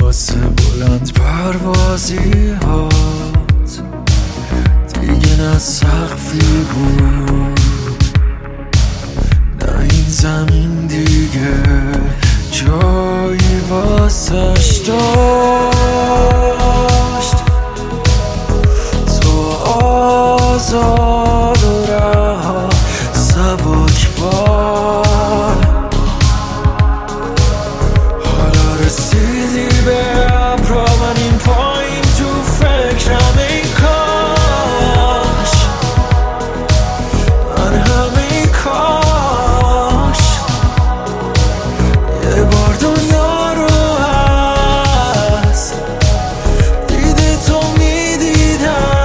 واسه بلند پروازی هات دیگه نه سقفی بود نه این زمین دیگه جایی واسش داشت. تو آزاد و رها سبک بار حالا رسیدی به ابرا من این پایین تو فکرم ای کاش من همه کاش یه بار دنیا رو از دید تو میدیدم.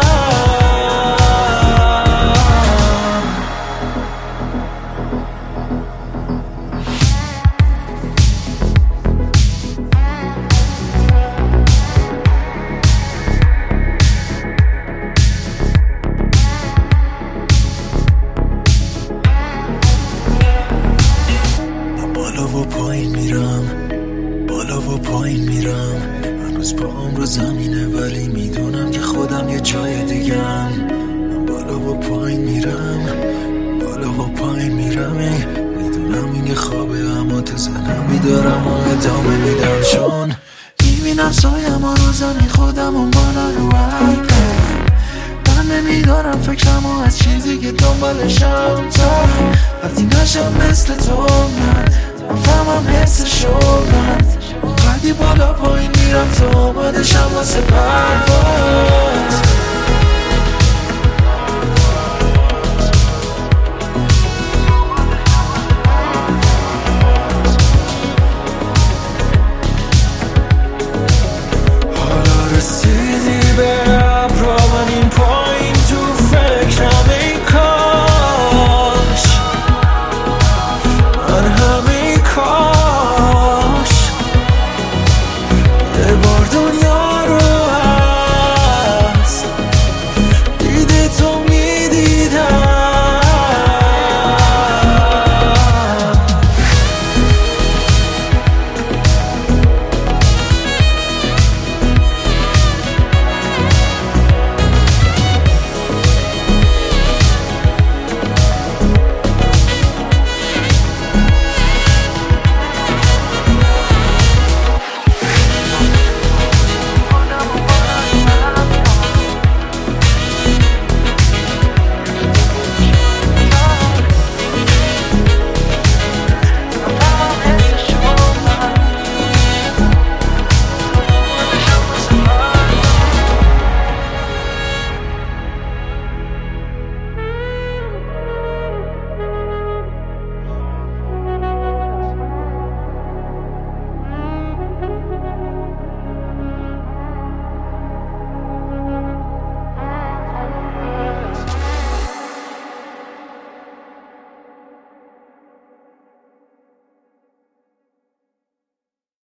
بالا و پایین میرم بالا و پایین میرم هنوز پاهم رو زمینه ولی میدونم که خودم یه جای دیگم. من بالا و پایین میرم بالا و پایین میرم میدونم این یه خوابه اما تو ذهنم میدارم و ادامه میدم چون میبینم سایم ها رو زمین خودم اون بالا رو من نمیدارم فکرمو از چیزی که دنبالشم تا وقتی نشم مثل تو من فهمم حسشو من اونقدی بالا پایین میرم تا آمادشم واسه پرواز.